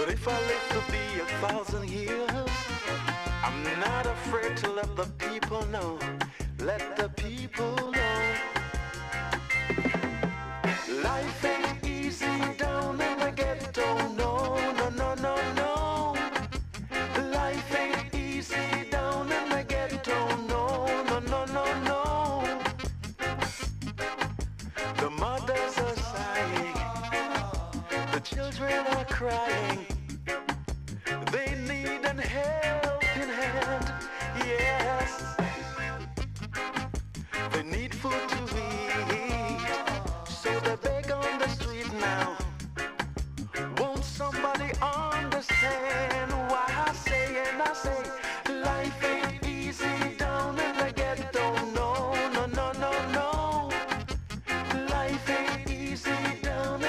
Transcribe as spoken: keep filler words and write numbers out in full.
But if I live to be a thousand years, I'm not afraid to let the people know. Let the people know. Life ain't easy down in the ghetto. No, no, no, no, no. Life ain't easy down in the ghetto. No, no, no, no, no. The mothers are sighing. The children are crying. They need an helping hand. Yes. They need food to eat. So they beg on the street now.